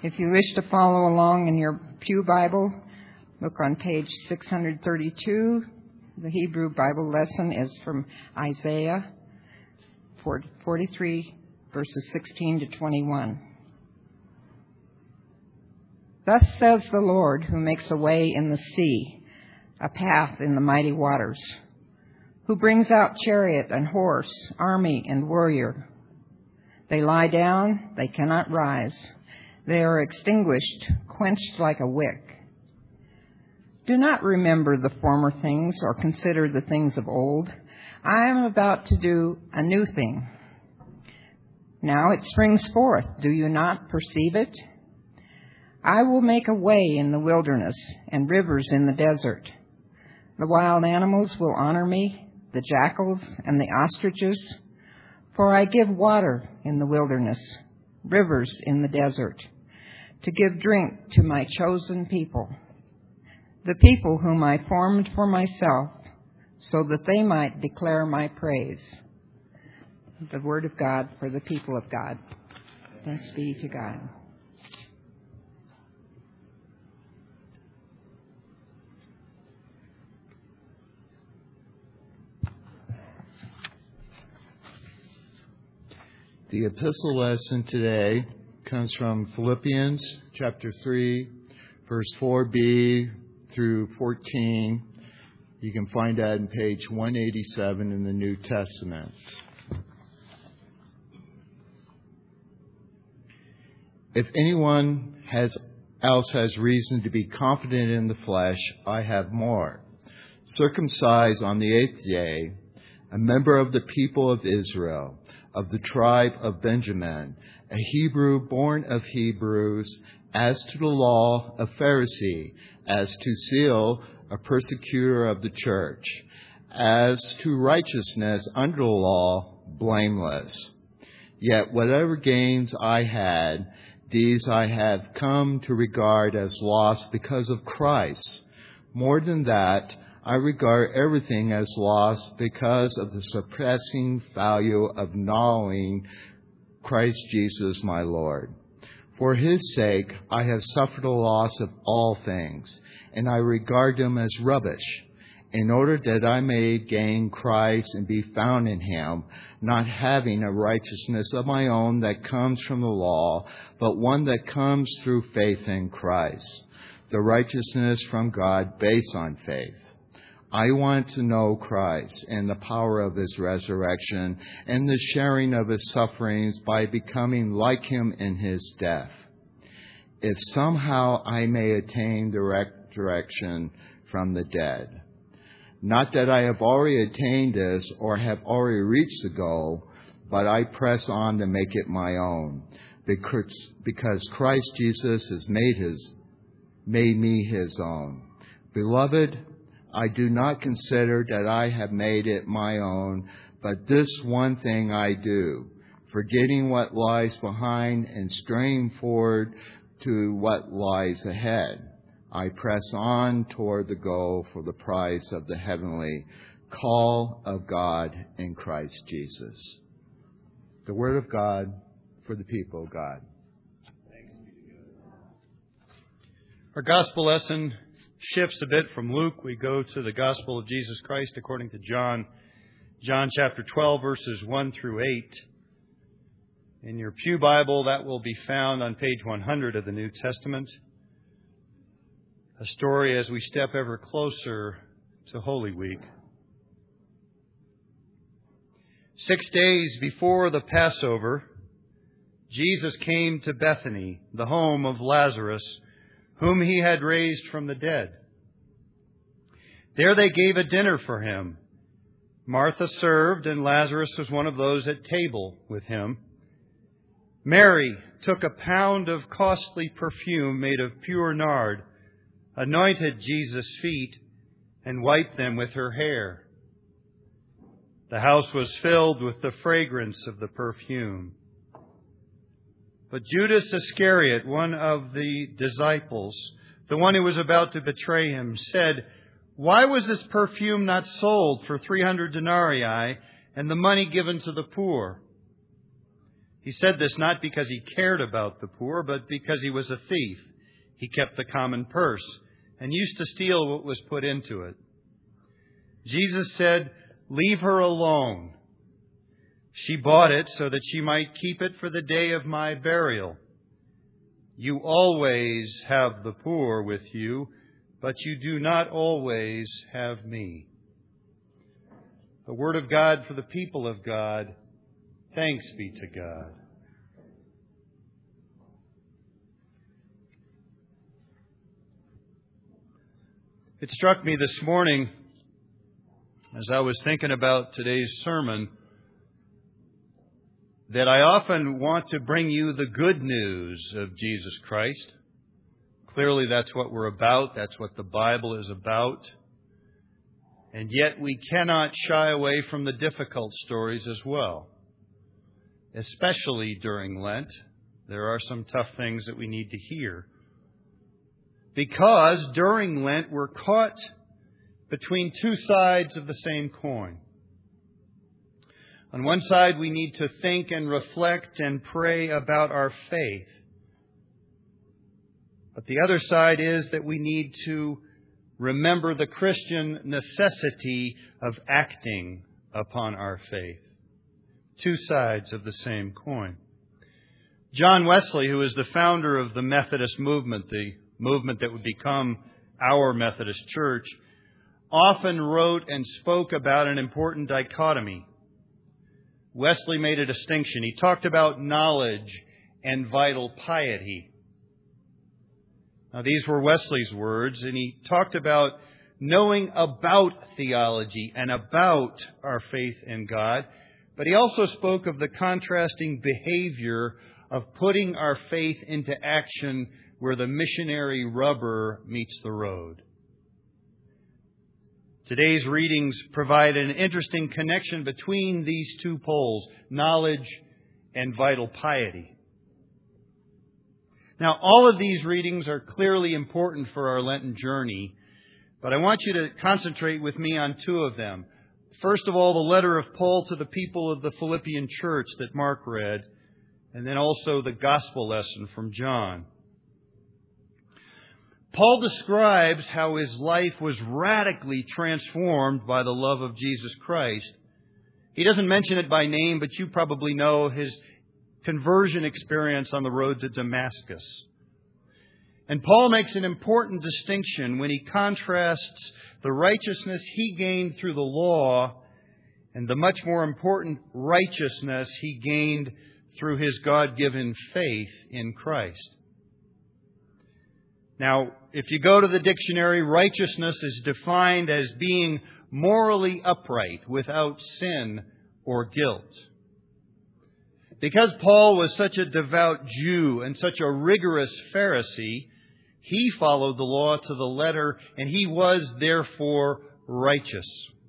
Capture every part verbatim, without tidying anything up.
If you wish to follow along in your Pew Bible, look on page six thirty-two. The Hebrew Bible lesson is from Isaiah forty-three, verses sixteen to twenty-one. Thus says the Lord, who makes a way in the sea, a path in the mighty waters, who brings out chariot and horse, army and warrior. They lie down, they cannot rise. They are extinguished, quenched like a wick. Do not remember the former things or consider the things of old. I am about to do a new thing. Now it springs forth. Do you not perceive it? I will make a way in the wilderness and rivers in the desert. The wild animals will honor me, the jackals and the ostriches, for I give water in the wilderness, rivers in the desert, to give drink to my chosen people, the people whom I formed for myself, so that they might declare my praise. The word of God for the people of God. Thanks be to God. The epistle lesson today comes from Philippians chapter three, verse four b through fourteen. You can find that on page one eighty-seven in the New Testament. If anyone has else has reason to be confident in the flesh, I have more. Circumcised on the eighth day, a member of the people of Israel, of the tribe of Benjamin, a Hebrew born of Hebrews, as to the law, a Pharisee, as to zeal, a persecutor of the church, as to righteousness under the law, blameless. Yet whatever gains I had, these I have come to regard as loss because of Christ. More than that, I regard everything as loss because of the surpassing value of knowing Christ Jesus my Lord. For his sake I have suffered the loss of all things, and I regard them as rubbish, in order that I may gain Christ and be found in him, not having a righteousness of my own that comes from the law, but one that comes through faith in Christ, the righteousness from God based on faith. I want to know Christ and the power of his resurrection and the sharing of his sufferings by becoming like him in his death, if somehow I may attain the resurrection from the dead. Not that I have already attained this or have already reached the goal, but I press on to make it my own, because, because Christ Jesus has made his, made me his own. Beloved, I do not consider that I have made it my own, but this one thing I do, forgetting what lies behind and straining forward to what lies ahead. I press on toward the goal for the prize of the heavenly call of God in Christ Jesus. The word of God for the people of God. Our gospel lesson shifts a bit from Luke. We go to the gospel of Jesus Christ according to John. John chapter twelve, verses one through eight. In your Pew Bible, that will be found on page one hundred of the New Testament. A story as we step ever closer to Holy Week. Six days before the Passover, Jesus came to Bethany, the home of Lazarus, whom he had raised from the dead. There they gave a dinner for him. Martha served, and Lazarus was one of those at table with him. Mary took a pound of costly perfume made of pure nard, anointed Jesus' feet, and wiped them with her hair. The house was filled with the fragrance of the perfume. But Judas Iscariot, one of the disciples, the one who was about to betray him, said, "Why was this perfume not sold for three hundred denarii and the money given to the poor?" He said this not because he cared about the poor, but because he was a thief. He kept the common purse and used to steal what was put into it. Jesus said, "Leave her alone. She bought it so that she might keep it for the day of my burial. You always have the poor with you, but you do not always have me." The word of God for the people of God. Thanks be to God. It struck me this morning as I was thinking about today's sermon that I often want to bring you the good news of Jesus Christ. Clearly, that's what we're about. That's what the Bible is about. And yet we cannot shy away from the difficult stories as well. Especially during Lent, there are some tough things that we need to hear. Because during Lent, we're caught between two sides of the same coin. On one side, we need to think and reflect and pray about our faith. But the other side is that we need to remember the Christian necessity of acting upon our faith. Two sides of the same coin. John Wesley, who is the founder of the Methodist movement, the movement that would become our Methodist Church, often wrote and spoke about an important dichotomy. Wesley made a distinction. He talked about knowledge and vital piety. Now, these were Wesley's words, and he talked about knowing about theology and about our faith in God. But he also spoke of the contrasting behavior of putting our faith into action where the missionary rubber meets the road. Today's readings provide an interesting connection between these two poles, knowledge and vital piety. Now, all of these readings are clearly important for our Lenten journey, but I want you to concentrate with me on two of them. First of all, the letter of Paul to the people of the Philippian church that Mark read, and then also the gospel lesson from John. Paul describes how his life was radically transformed by the love of Jesus Christ. He doesn't mention it by name, but you probably know his conversion experience on the road to Damascus. And Paul makes an important distinction when he contrasts the righteousness he gained through the law and the much more important righteousness he gained through his God-given faith in Christ. Now, if you go to the dictionary, righteousness is defined as being morally upright, without sin or guilt. Because Paul was such a devout Jew and such a rigorous Pharisee, he followed the law to the letter, and he was therefore righteous.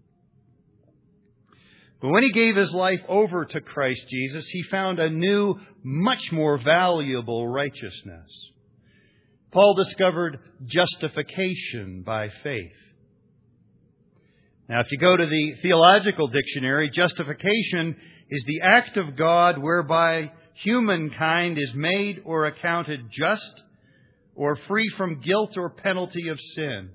But when he gave his life over to Christ Jesus, he found a new, much more valuable righteousness. Paul discovered justification by faith. Now, if you go to the theological dictionary, justification is the act of God whereby humankind is made or accounted just or free from guilt or penalty of sin.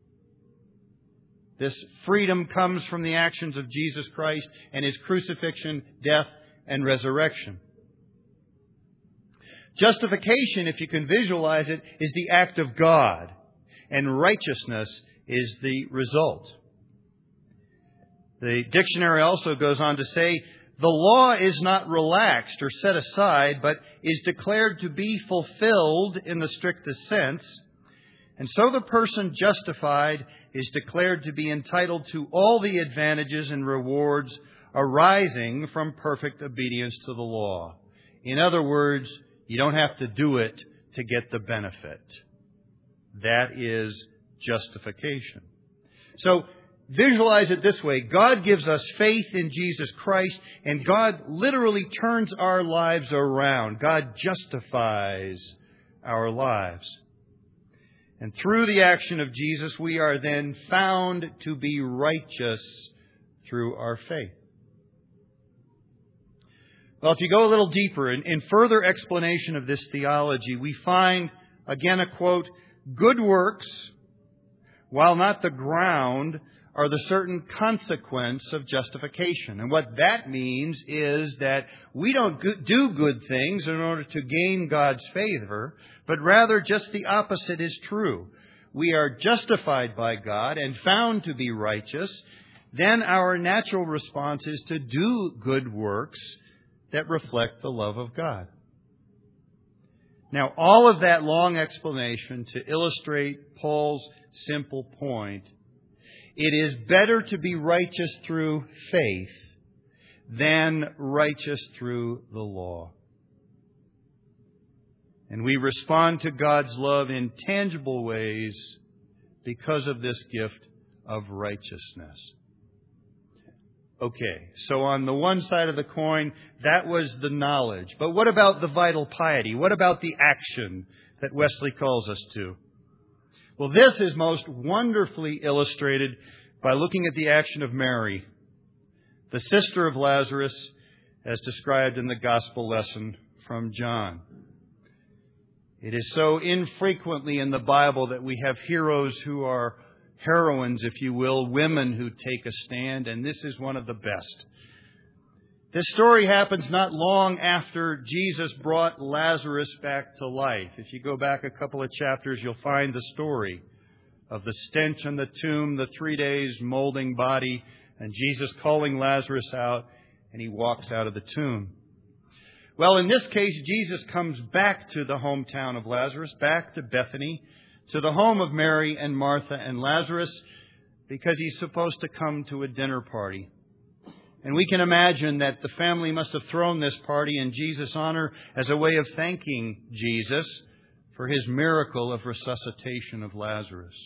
This freedom comes from the actions of Jesus Christ and His crucifixion, death, and resurrection. Justification, if you can visualize it, is the act of God, and righteousness is the result. The dictionary also goes on to say, the law is not relaxed or set aside, but is declared to be fulfilled in the strictest sense. And so the person justified is declared to be entitled to all the advantages and rewards arising from perfect obedience to the law. In other words, you don't have to do it to get the benefit. That is justification. So, visualize it this way. God gives us faith in Jesus Christ, and God literally turns our lives around. God justifies our lives. And through the action of Jesus, we are then found to be righteous through our faith. Well, if you go a little deeper, in, in further explanation of this theology, we find, again, a quote, "Good works, while not the ground, are the certain consequence of justification." And what that means is that we don't do good things in order to gain God's favor, but rather just the opposite is true. We are justified by God and found to be righteous. Then our natural response is to do good works that reflect the love of God. Now, all of that long explanation to illustrate Paul's simple point: it is better to be righteous through faith than righteous through the law. And we respond to God's love in tangible ways because of this gift of righteousness. Okay, so on the one side of the coin, that was the knowledge. But what about the vital piety? What about the action that Wesley calls us to? Well, this is most wonderfully illustrated by looking at the action of Mary, the sister of Lazarus, as described in the gospel lesson from John. It is so infrequently in the Bible that we have heroes who are heroines, if you will, women who take a stand, and this is one of the best. This story happens not long after Jesus brought Lazarus back to life. If you go back a couple of chapters, you'll find the story of the stench in the tomb, the three days molding body, and Jesus calling Lazarus out, and he walks out of the tomb. Well, in this case, Jesus comes back to the hometown of Lazarus, back to Bethany, to the home of Mary and Martha and Lazarus, because he's supposed to come to a dinner party. And we can imagine that the family must have thrown this party in Jesus' honor as a way of thanking Jesus for his miracle of resuscitation of Lazarus.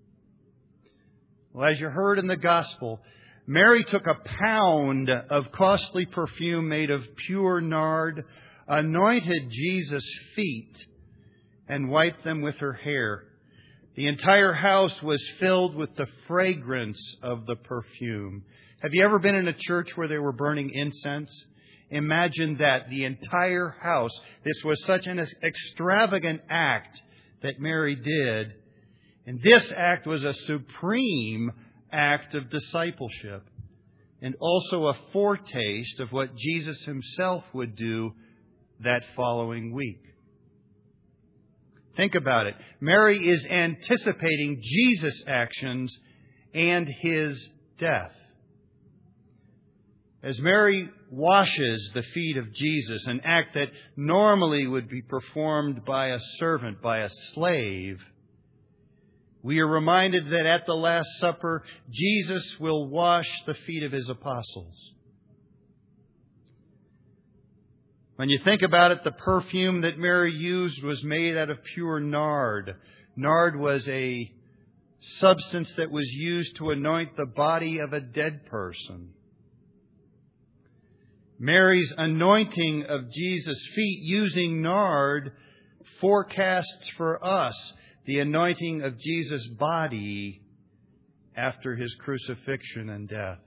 Well, as you heard in the gospel, Mary took a pound of costly perfume made of pure nard, anointed Jesus' feet, and wiped them with her hair. The entire house was filled with the fragrance of the perfume. Have you ever been in a church where they were burning incense? Imagine that, the entire house. This was such an extravagant act that Mary did. And this act was a supreme act of discipleship, and also a foretaste of what Jesus himself would do that following week. Think about it. Mary is anticipating Jesus' actions and his death. As Mary washes the feet of Jesus, an act that normally would be performed by a servant, by a slave, we are reminded that at the Last Supper, Jesus will wash the feet of his apostles. When you think about it, the perfume that Mary used was made out of pure nard. Nard was a substance that was used to anoint the body of a dead person. Mary's anointing of Jesus' feet using nard forecasts for us the anointing of Jesus' body after his crucifixion and death.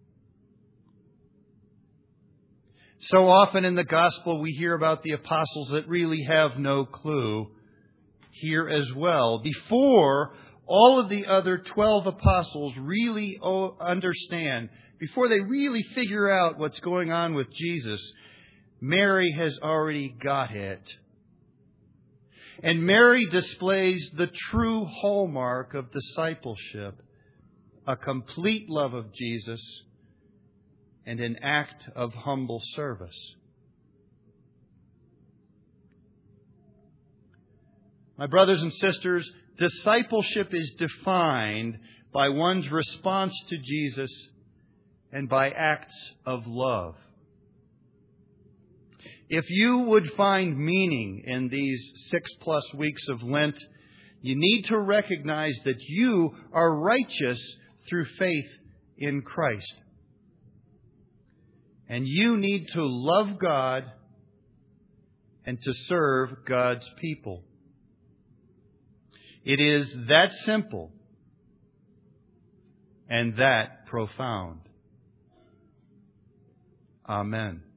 So often in the gospel we hear about the apostles that really have no clue. Here as well, before all of the other twelve apostles really understand, before they really figure out what's going on with Jesus, Mary has already got it. And Mary displays the true hallmark of discipleship, a complete love of Jesus and an act of humble service. My brothers and sisters, discipleship is defined by one's response to Jesus and by acts of love. If you would find meaning in these six plus weeks of Lent, you need to recognize that you are righteous through faith in Christ. And you need to love God and to serve God's people. It is that simple and that profound. Amen.